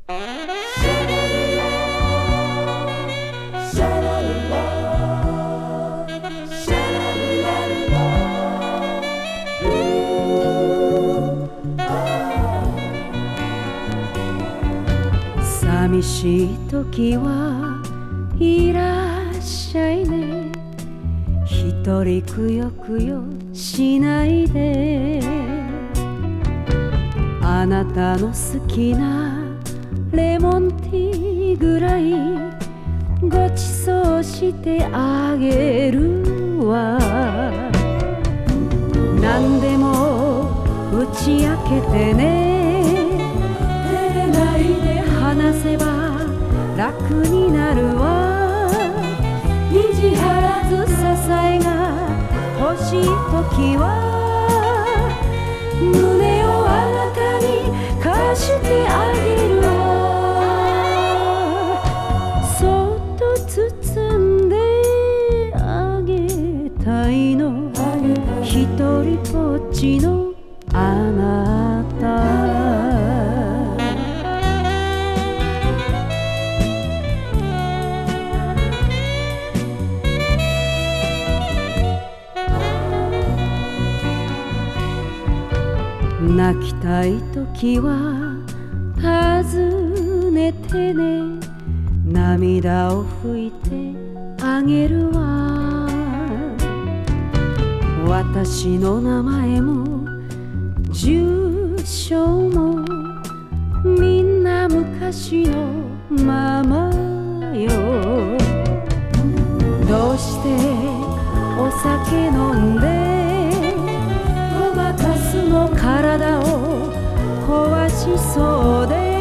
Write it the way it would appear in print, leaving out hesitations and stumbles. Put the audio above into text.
寂しい時はいらっしゃいね。一人くよくよしないで。あなたの好きなレモンティーぐらいごちそうしてあげるわ。何でも打ち明けてね。照れないで話せば楽になるわ。意地張らず支えが欲しい時は胸をあなたに貸してあげるわ。そっと包んであげたいの。一人ぽっちのあなた。泣きたい時は尋ねてね。涙を拭いてあげるわ。私の名前も住所もみんな昔のままよ。どうしてお酒飲んでごまかすの。体を壊しそうで